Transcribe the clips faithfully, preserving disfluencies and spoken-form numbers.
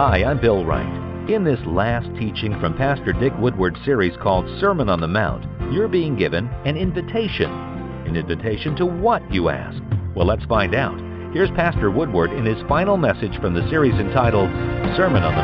Hi, I'm Bill Wright. In this last teaching from Pastor Dick Woodward's series called Sermon on the Mount, you're being given an invitation. An invitation to what, you ask? Well, let's find out. Here's Pastor Woodward in his final message from the series entitled Sermon on the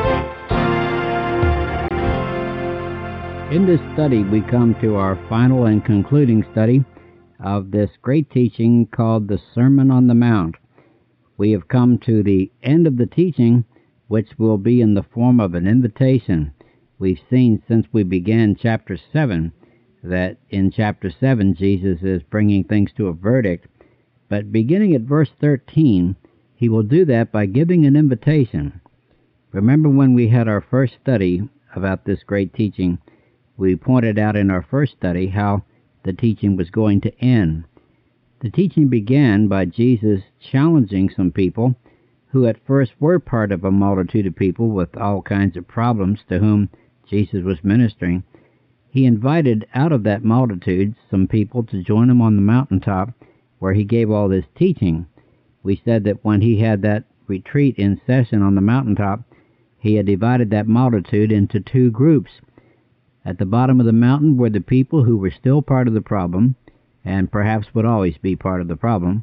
Mount. In this study, we come to our final and concluding study of this great teaching called the Sermon on the Mount. We have come to the end of the teaching, which will be in the form of an invitation. We've seen since we began chapter seven that in chapter seven Jesus is bringing things to a verdict, but beginning at verse thirteen, he will do that by giving an invitation. Remember when we had our first study about this great teaching, we pointed out in our first study how the teaching was going to end. The teaching began by Jesus challenging some people who at first were part of a multitude of people with all kinds of problems to whom Jesus was ministering. He invited out of that multitude some people to join him on the mountaintop where he gave all this teaching. We said that when he had that retreat in session on the mountaintop, he had divided that multitude into two groups. At the bottom of the mountain were the people who were still part of the problem, and perhaps would always be part of the problem.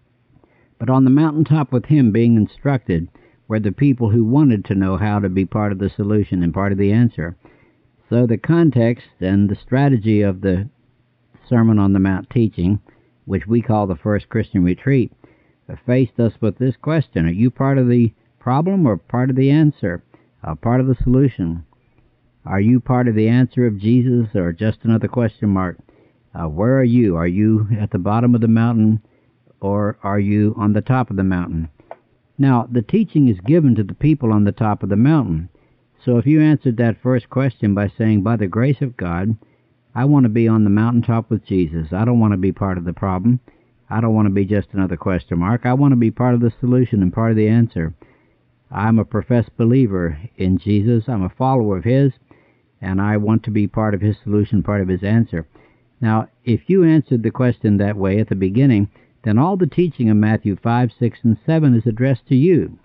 But on the mountaintop with him being instructed were the people who wanted to know how to be part of the solution and part of the answer. So the context and the strategy of the Sermon on the Mount teaching, which we call the First Christian Retreat, faced us with this question: are you part of the problem or part of the answer, uh, part of the solution? Are you part of the answer of Jesus or just another question mark? Uh, where are you? Are you at the bottom of the mountain or are you on the top of the mountain? Now, the teaching is given to the people on the top of the mountain. So if you answered that first question by saying, by the grace of God, I want to be on the mountaintop with Jesus. I don't want to be part of the problem. I don't want to be just another question mark. I want to be part of the solution and part of the answer. I'm a professed believer in Jesus. I'm a follower of his, and I want to be part of his solution, part of his answer. Now, if you answered the question that way at the beginning, then all the teaching of Matthew five, six, and seven is addressed to you.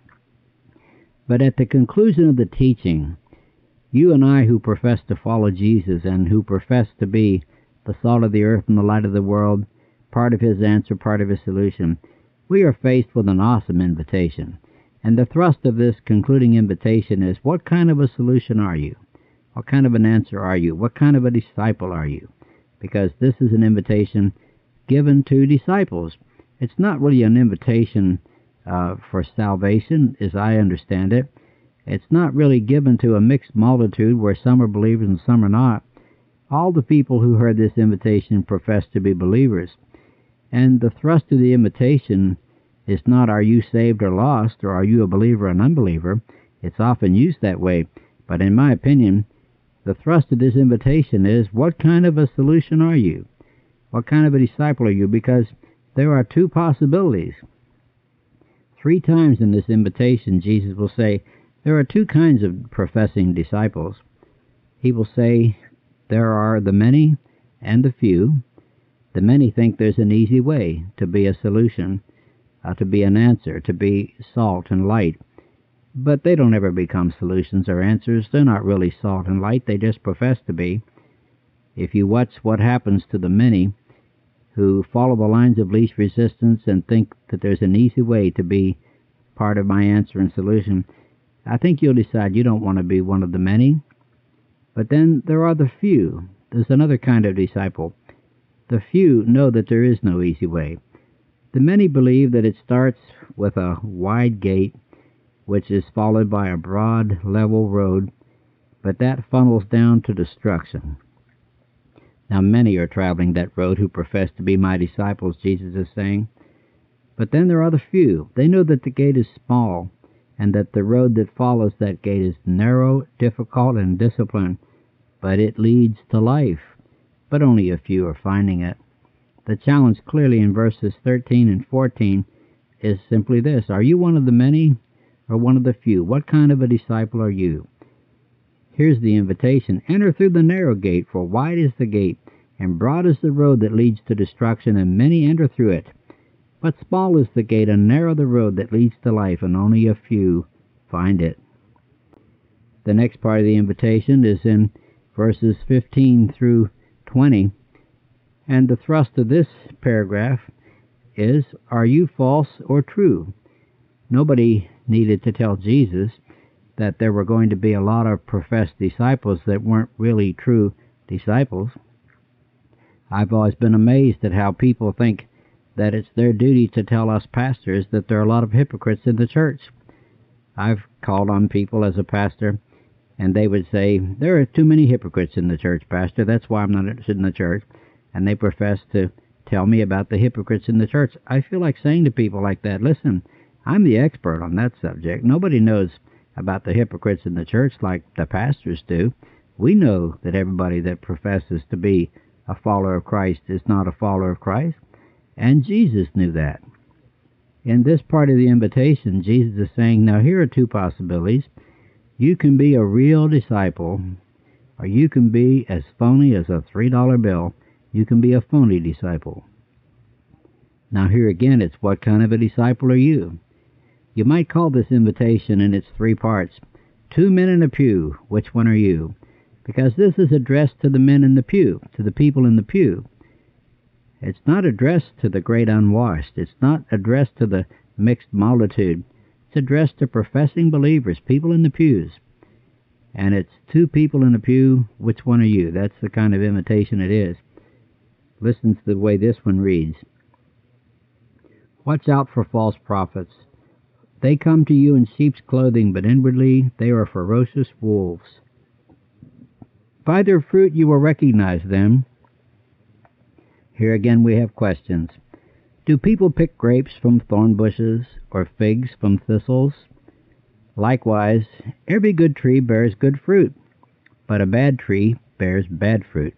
But at the conclusion of the teaching, you and I who profess to follow Jesus and who profess to be the salt of the earth and the light of the world, part of his answer, part of his solution, we are faced with an awesome invitation. And the thrust of this concluding invitation is, what kind of a solution are you? What kind of an answer are you? What kind of a disciple are you? Because this is an invitation given to disciples. It's not really an invitation uh, for salvation, as I understand it. It's not really given to a mixed multitude where some are believers and some are not. All the people who heard this invitation profess to be believers. And the thrust of the invitation is not, are you saved or lost, or are you a believer or an unbeliever? It's often used that way. But in my opinion, the thrust of this invitation is, what kind of a solution are you? What kind of a disciple are you? Because there are two possibilities. Three times in this invitation, Jesus will say, there are two kinds of professing disciples. He will say, there are the many and the few. The many think there's an easy way to be a solution, uh, to be an answer, to be salt and light. But they don't ever become solutions or answers. They're not really salt and light. They just profess to be. If you watch what happens to the many who follow the lines of least resistance and think that there's an easy way to be part of my answer and solution, I think you'll decide you don't want to be one of the many. But then there are the few. There's another kind of disciple. The few know that there is no easy way. The many believe that it starts with a wide gate, which is followed by a broad, level road, but that funnels down to destruction. Now many are traveling that road who profess to be my disciples, Jesus is saying. But then there are the few. They know that the gate is small, and that the road that follows that gate is narrow, difficult, and disciplined, but it leads to life. But only a few are finding it. The challenge clearly in verses thirteen and fourteen is simply this: are you one of the many or one of the few? What kind of a disciple are you? Here's the invitation. Enter through the narrow gate, for wide is the gate, and broad is the road that leads to destruction, and many enter through it. But small is the gate, and narrow the road that leads to life, and only a few find it. The next part of the invitation is in verses fifteen through twenty. And the thrust of this paragraph is, are you false or true? Nobody needed to tell Jesus that there were going to be a lot of professed disciples that weren't really true disciples. I've always been amazed at how people think that it's their duty to tell us pastors that there are a lot of hypocrites in the church. I've called on people as a pastor, and they would say, there are too many hypocrites in the church, Pastor. That's why I'm not interested in the church. And they profess to tell me about the hypocrites in the church. I feel like saying to people like that, listen, I'm the expert on that subject. Nobody knows about the hypocrites in the church like the pastors do. We know that everybody that professes to be a follower of Christ is not a follower of Christ, and Jesus knew that. In this part of the invitation, Jesus is saying, now here are two possibilities. You can be a real disciple, or you can be as phony as a three dollar bill. You can be a phony disciple. Now here again, it's what kind of a disciple are you? You might call this invitation in its three parts, Two Men in a Pew, which one are you? Because this is addressed to the men in the pew, to the people in the pew. It's not addressed to the great unwashed. It's not addressed to the mixed multitude. It's addressed to professing believers, people in the pews. And it's two people in a pew, which one are you? That's the kind of invitation it is. Listen to the way this one reads. Watch out for false prophets. They come to you in sheep's clothing, but inwardly they are ferocious wolves. By their fruit you will recognize them. Here again we have questions. Do people pick grapes from thorn bushes, or figs from thistles? Likewise, every good tree bears good fruit, but a bad tree bears bad fruit.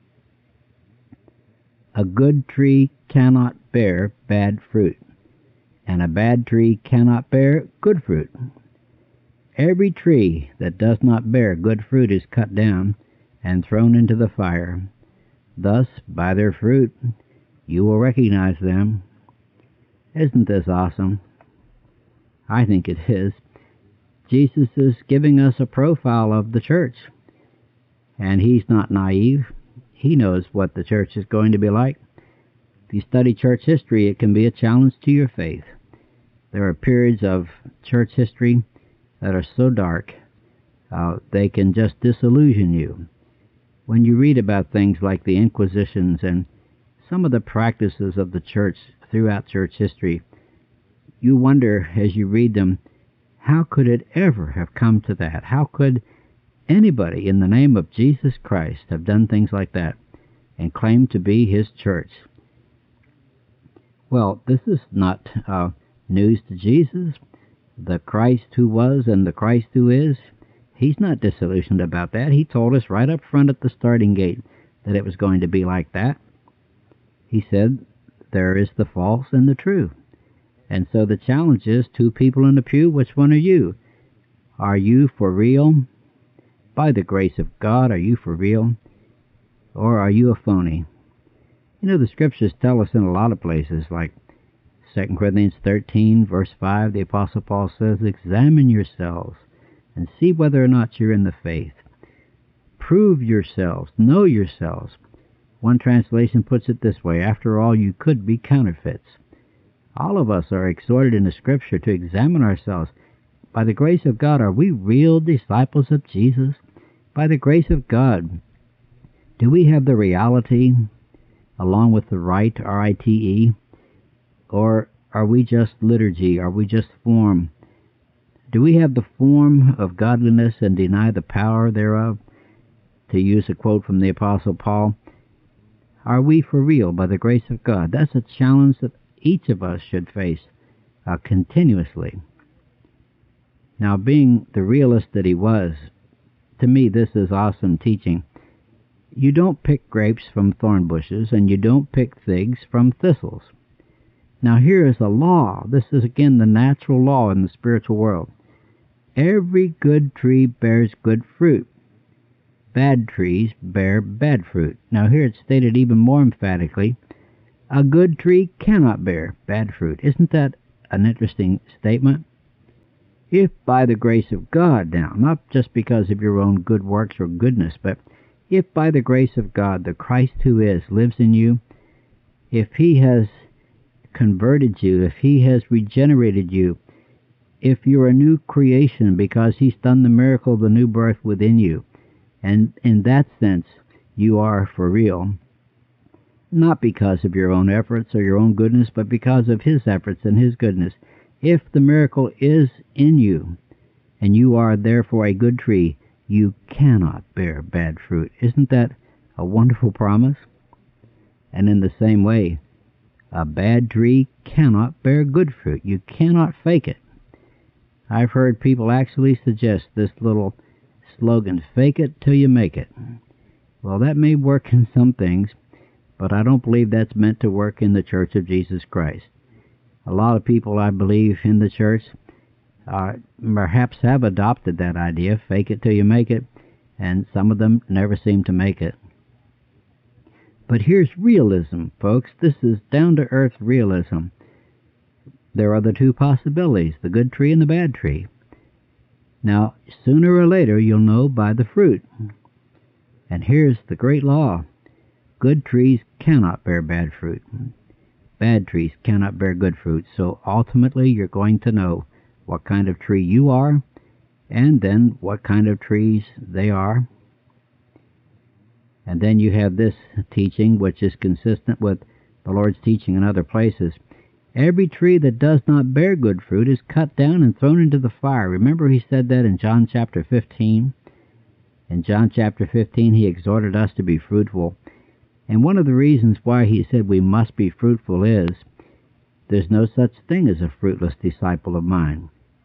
A good tree cannot bear bad fruit, and a bad tree cannot bear good fruit. Every tree that does not bear good fruit is cut down and thrown into the fire. Thus, by their fruit, you will recognize them. Isn't this awesome? I think it is. Jesus is giving us a profile of the church, and he's not naive. He knows what the church is going to be like. If you study church history, it can be a challenge to your faith. There are periods of church history that are so dark, uh, they can just disillusion you. When you read about things like the Inquisitions and some of the practices of the church throughout church history, you wonder as you read them, how could it ever have come to that? How could anybody in the name of Jesus Christ have done things like that and claim to be his church? Well, this is not uh, news to Jesus. The Christ who was and the Christ who is, he's not disillusioned about that. He told us right up front at the starting gate that it was going to be like that. He said, there is the false and the true. And so the challenge is, two people in the pew, which one are you? Are you for real? By the grace of God, are you for real? Or are you a phony? You know, the scriptures tell us in a lot of places, like Second Corinthians thirteen, verse five, the Apostle Paul says, examine yourselves and see whether or not you're in the faith. Prove yourselves, know yourselves. One translation puts it this way, after all, you could be counterfeits. All of us are exhorted in the Scripture to examine ourselves. By the grace of God, are we real disciples of Jesus? By the grace of God, do we have the reality along with the rite, R I T E? Or are we just liturgy? Are we just form? Do we have the form of godliness and deny the power thereof? To use a quote from the Apostle Paul, are we for real by the grace of God? That's a challenge that each of us should face uh, continuously. Now, being the realist that he was, to me this is awesome teaching. You don't pick grapes from thorn bushes, and you don't pick figs from thistles. Now here is a law. This is again the natural law in the spiritual world. Every good tree bears good fruit. Bad trees bear bad fruit. Now here it's stated even more emphatically, a good tree cannot bear bad fruit. Isn't that an interesting statement? If by the grace of God now, not just because of your own good works or goodness, but if by the grace of God the Christ who is lives in you, if he has converted you, if he has regenerated you, if you're a new creation because he's done the miracle of the new birth within you, and in that sense you are for real, not because of your own efforts or your own goodness, but because of his efforts and his goodness. If the miracle is in you, and you are therefore a good tree, you cannot bear bad fruit. Isn't that a wonderful promise? And in the same way, a bad tree cannot bear good fruit. You cannot fake it. I've heard people actually suggest this little slogan, fake it till you make it. Well, that may work in some things, but I don't believe that's meant to work in the Church of Jesus Christ. A lot of people, I believe, in the church uh, perhaps have adopted that idea, fake it till you make it, and some of them never seem to make it. But here's realism, folks. This is down-to-earth realism. There are the two possibilities, the good tree and the bad tree. Now, sooner or later, you'll know by the fruit. And here's the great law. Good trees cannot bear bad fruit. Bad trees cannot bear good fruit. So ultimately, you're going to know what kind of tree you are, and then what kind of trees they are. And then you have this teaching, which is consistent with the Lord's teaching in other places. Every tree that does not bear good fruit is cut down and thrown into the fire. Remember he said that in John chapter fifteen? In John chapter fifteen, he exhorted us to be fruitful. And one of the reasons why he said we must be fruitful is there's no such thing as a fruitless disciple of mine.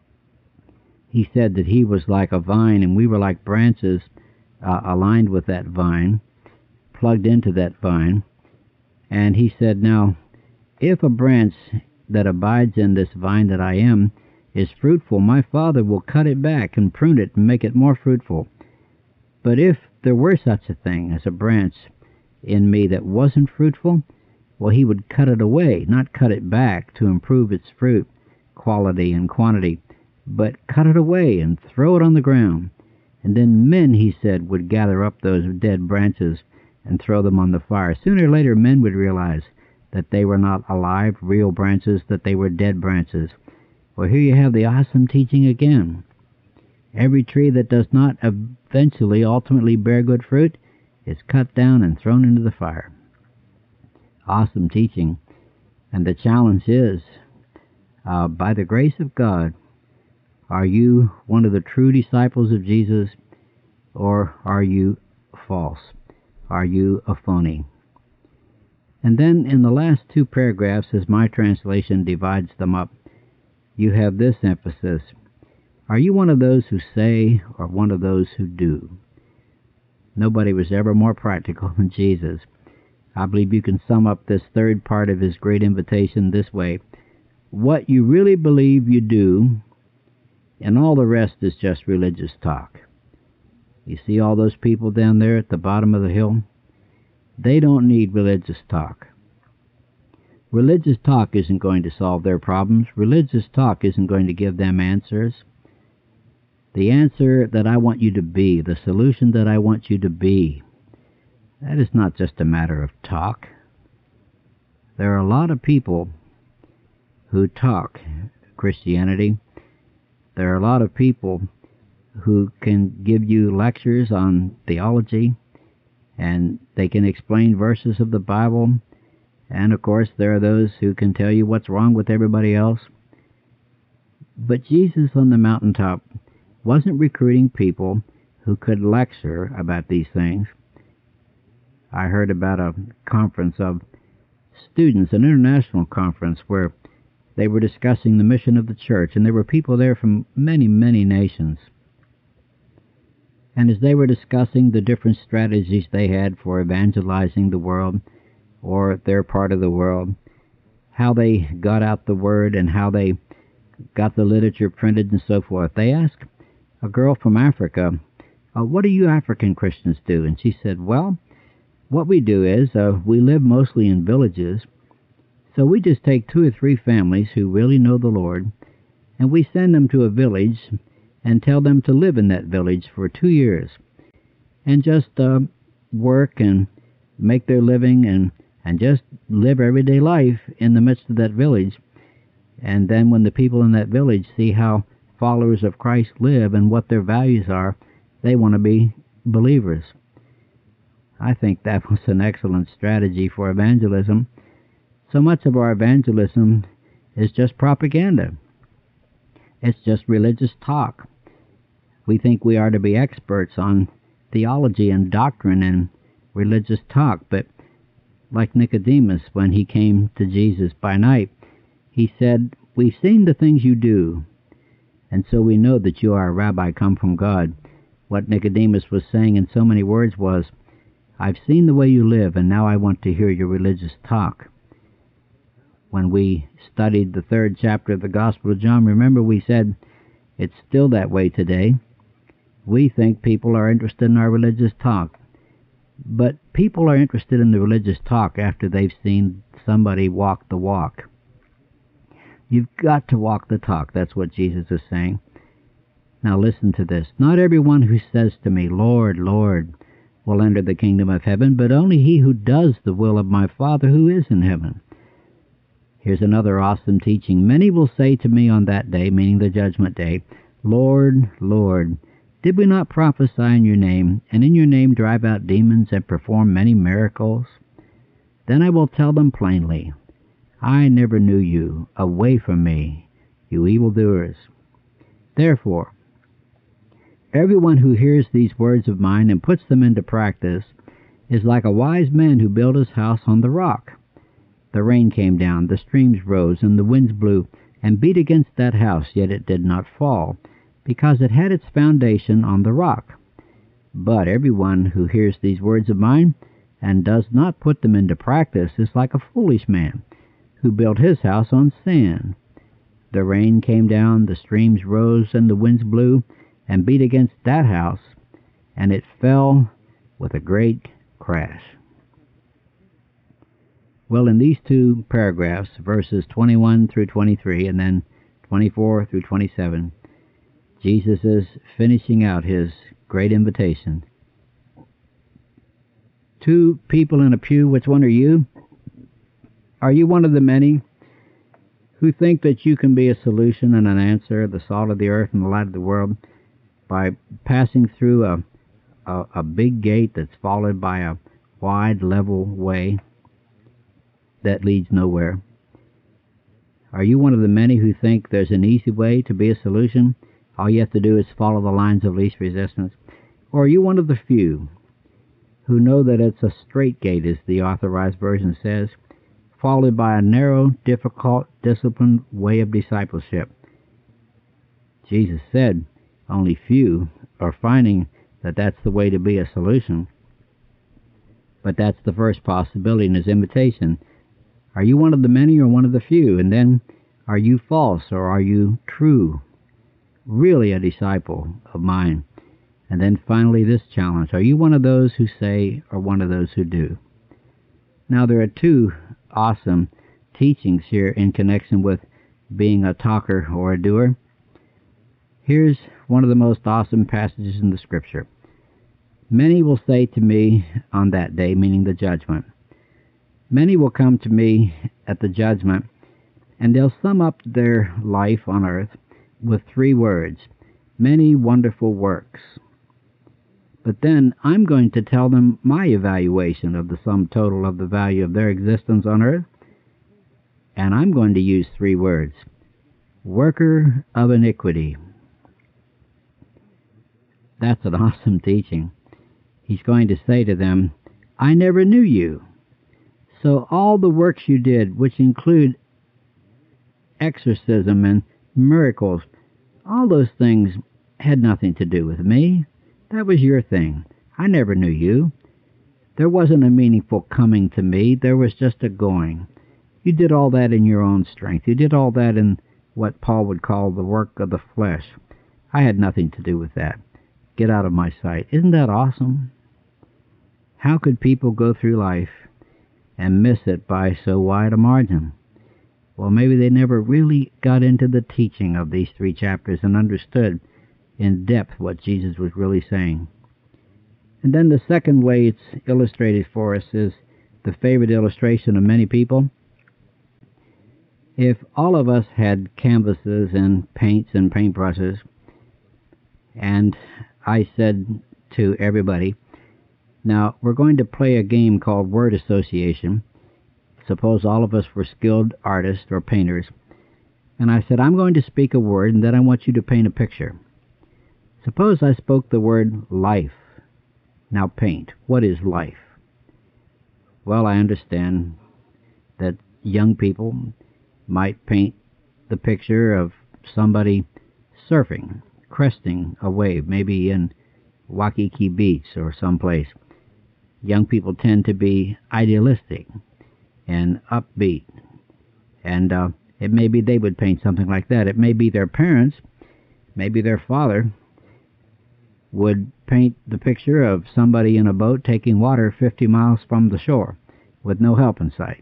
He said that he was like a vine and we were like branches uh, aligned with that vine, plugged into that vine. And he said, now, if a branch that abides in this vine that I am is fruitful, my Father will cut it back and prune it and make it more fruitful. But if there were such a thing as a branch in me that wasn't fruitful, well, he would cut it away, not cut it back to improve its fruit quality and quantity, but cut it away and throw it on the ground. And then men, he said, would gather up those dead branches and throw them on the fire. Sooner or later, men would realize that they were not alive, real branches, that they were dead branches. Well, here you have the awesome teaching again. Every tree that does not eventually, ultimately bear good fruit is cut down and thrown into the fire. Awesome teaching. And the challenge is, uh, by the grace of God, are you one of the true disciples of Jesus, or are you false? Are you a phony? And then in the last two paragraphs, as my translation divides them up, you have this emphasis. Are you one of those who say, or one of those who do? Nobody was ever more practical than Jesus. I believe you can sum up this third part of his great invitation this way. What you really believe you do, and all the rest is just religious talk. You see all those people down there at the bottom of the hill? They don't need religious talk. Religious talk isn't going to solve their problems. Religious talk isn't going to give them answers. The answer that I want you to be, the solution that I want you to be, that is not just a matter of talk. There are a lot of people who talk Christianity. There are a lot of people who can give you lectures on theology, and they can explain verses of the Bible, and of course there are those who can tell you what's wrong with everybody else. But Jesus on the mountaintop wasn't recruiting people who could lecture about these things. I heard about a conference of students, an international conference, where they were discussing the mission of the church, and there were people there from many, many nations. And as they were discussing the different strategies they had for evangelizing the world, or their part of the world, how they got out the word and how they got the literature printed and so forth, they asked a girl from Africa, uh, what do you African Christians do? And she said, well, what we do is uh, we live mostly in villages, so we just take two or three families who really know the Lord, and we send them to a village and tell them to live in that village for two years and just uh, work and make their living and, and just live everyday life in the midst of that village. And then when the people in that village see how followers of Christ live and what their values are, they want to be believers. I think that was an excellent strategy for evangelism. So much of our evangelism is just propaganda. It's just religious talk. We think we are to be experts on theology and doctrine and religious talk, but like Nicodemus, when he came to Jesus by night, he said, "We've seen the things you do, and so we know that you are a rabbi come from God." What Nicodemus was saying in so many words was, "I've seen the way you live, and now I want to hear your religious talk." When we studied the third chapter of the Gospel of John, remember we said it's still that way today. We think people are interested in our religious talk. But people are interested in the religious talk after they've seen somebody walk the walk. You've got to walk the talk. That's what Jesus is saying. Now listen to this. "Not everyone who says to me, 'Lord, Lord,' will enter the kingdom of heaven, but only he who does the will of my Father who is in heaven." Here's another awesome teaching. "Many will say to me on that day," meaning the judgment day, "Lord, Lord, did we not prophesy in your name, and in your name drive out demons and perform many miracles? Then I will tell them plainly, I never knew you. Away from me, you evildoers." Therefore, everyone who hears these words of mine and puts them into practice is like a wise man who built his house on the rock. The rain came down, the streams rose, and the winds blew and beat against that house, yet it did not fall, because it had its foundation on the rock. But everyone who hears these words of mine and does not put them into practice is like a foolish man who built his house on sand. The rain came down, the streams rose, and the winds blew and beat against that house, and it fell with a great crash. Well, in these two paragraphs, verses twenty-one through twenty-three, and then twenty-four through twenty-seven, Jesus is finishing out his great invitation. Two people in a pew, which one are you? Are you one of the many who think that you can be a solution and an answer, the salt of the earth and the light of the world, by passing through a, a, a big gate that's followed by a wide, level way that leads nowhere? Are you one of the many who think there's an easy way to be a solution? All you have to do is follow the lines of least resistance. Or are you one of the few who know that it's a straight gate, as the Authorized Version says, followed by a narrow, difficult, disciplined way of discipleship? Jesus said only few are finding that that's the way to be a solution. But that's the first possibility in his invitation. Are you one of the many or one of the few? And then, are you false or are you true? Really a disciple of mine? And then finally this challenge. Are you one of those who say or one of those who do? Now there are two awesome teachings here in connection with being a talker or a doer. Here's one of the most awesome passages in the Scripture. "Many will say to me on that day," meaning the judgment. "Many will come to me at the judgment, and they'll sum up their life on earth with three words: many wonderful works. But then I'm going to tell them my evaluation of the sum total of the value of their existence on earth, and I'm going to use three words: worker of iniquity." That's an awesome teaching. He's going to say to them, "I never knew you." So all the works you did, which include exorcism and miracles, all those things had nothing to do with me. That was your thing. I never knew you. There wasn't a meaningful coming to me. There was just a going. You did all that in your own strength. You did all that in what Paul would call the work of the flesh. I had nothing to do with that. Get out of my sight. Isn't that awesome? How could people go through life and miss it by so wide a margin? Well, maybe they never really got into the teaching of these three chapters and understood in depth what Jesus was really saying. And then the second way it's illustrated for us is the favorite illustration of many people. If all of us had canvases and paints and paintbrushes, and I said to everybody, now we're going to play a game called word association. Suppose all of us were skilled artists or painters, and I said, I'm going to speak a word, and then I want you to paint a picture. Suppose I spoke the word life. Now paint. What is life? Well, I understand that young people might paint the picture of somebody surfing, cresting a wave, maybe in Waikiki Beach or someplace. Young people tend to be idealistic and upbeat, and uh, it may be they would paint something like that. It may be their parents, maybe their father, would paint the picture of somebody in a boat taking water fifty miles from the shore with no help in sight.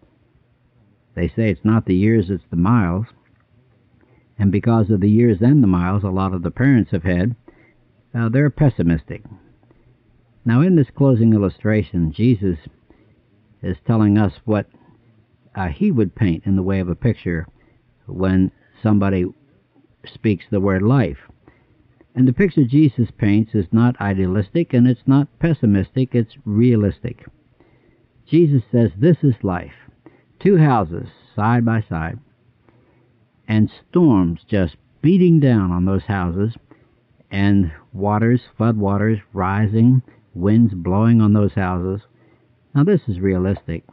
They say it's not the years, it's the miles. And because of the years and the miles a lot of the parents have had, uh, they're pessimistic. Now in this closing illustration, Jesus is telling us what uh, he would paint in the way of a picture when somebody speaks the word life. And the picture Jesus paints is not idealistic and it's not pessimistic, it's realistic. Jesus says this is life. Two houses side by side, and storms just beating down on those houses, and waters, flood waters rising, winds blowing on those houses. Now this is realistic.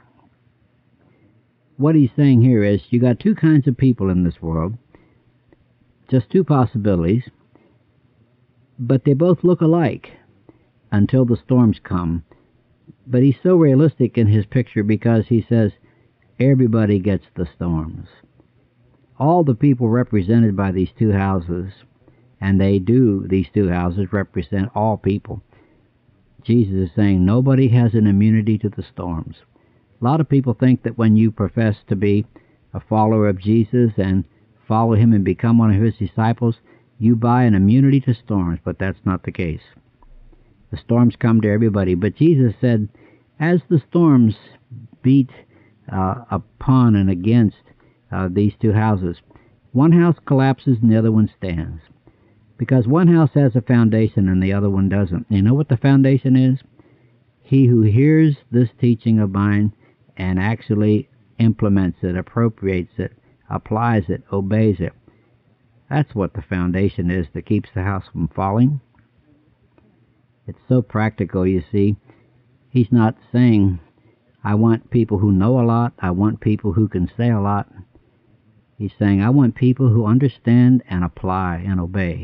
What he's saying here is you got two kinds of people in this world, just two possibilities, but they both look alike until the storms come. But he's so realistic in his picture because he says everybody gets the storms. All the people represented by these two houses, and they do, these two houses represent all people. Jesus is saying nobody has an immunity to the storms. A lot of people think that when you profess to be a follower of Jesus and follow him and become one of his disciples, you buy an immunity to storms, but that's not the case. The storms come to everybody, but Jesus said, as the storms beat uh, upon and against uh, these two houses, one house collapses and the other one stands. Because one house has a foundation and the other one doesn't. You know what the foundation is? He who hears this teaching of mine and actually implements it, appropriates it, applies it, obeys it. That's what the foundation is that keeps the house from falling. It's so practical, you see. He's not saying, I want people who know a lot, I want people who can say a lot. He's saying, I want people who understand and apply and obey.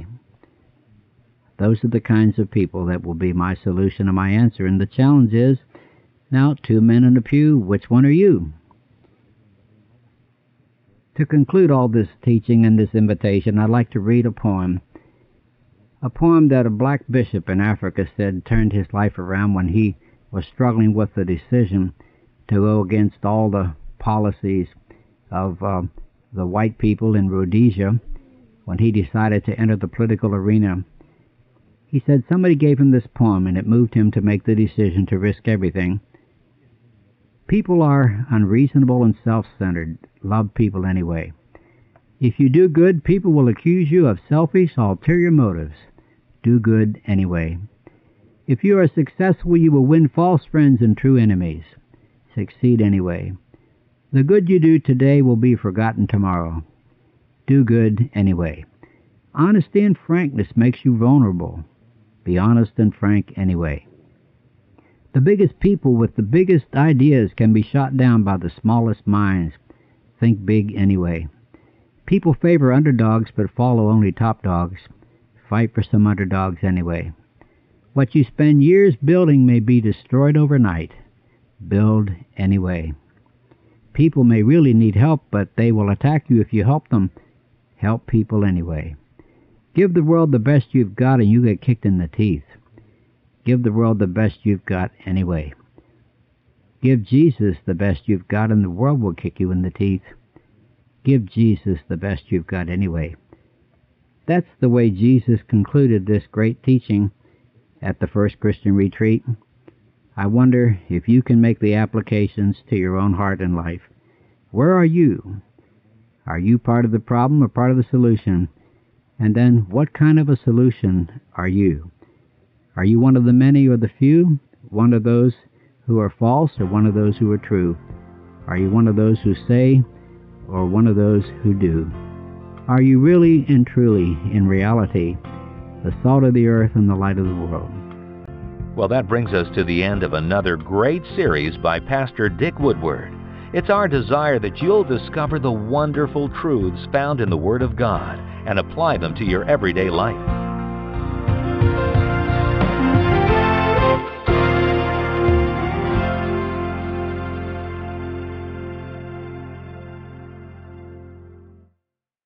Those are the kinds of people that will be my solution and my answer. And the challenge is, now, two men in a pew, which one are you? To conclude all this teaching and this invitation, I'd like to read a poem. A poem that a black bishop in Africa said turned his life around when he was struggling with the decision to go against all the policies of uh, the white people in Rhodesia when he decided to enter the political arena. He said somebody gave him this poem and it moved him to make the decision to risk everything. People are unreasonable and self-centered. Love people anyway. If you do good, people will accuse you of selfish, ulterior motives. Do good anyway. If you are successful, you will win false friends and true enemies. Succeed anyway. The good you do today will be forgotten tomorrow. Do good anyway. Honesty and frankness makes you vulnerable. Be honest and frank anyway. The biggest people with the biggest ideas can be shot down by the smallest minds. Think big anyway. People favor underdogs but follow only top dogs. Fight for some underdogs anyway. What you spend years building may be destroyed overnight. Build anyway. People may really need help, but they will attack you if you help them. Help people anyway. Give the world the best you've got and you get kicked in the teeth. Give the world the best you've got anyway. Give Jesus the best you've got and the world will kick you in the teeth. give Jesus the best you've got anyway. That's the way Jesus concluded this great teaching at the first Christian retreat. I wonder if you can make the applications to your own heart and life. Where are you? Are you part of the problem or part of the solution? And then, what kind of a solution are you? Are you one of the many or the few? One of those who are false or one of those who are true? Are you one of those who say or one of those who do? Are you really and truly, in reality, the salt of the earth and the light of the world? Well, that brings us to the end of another great series by Pastor Dick Woodward. It's our desire that you'll discover the wonderful truths found in the Word of God and apply them to your everyday life.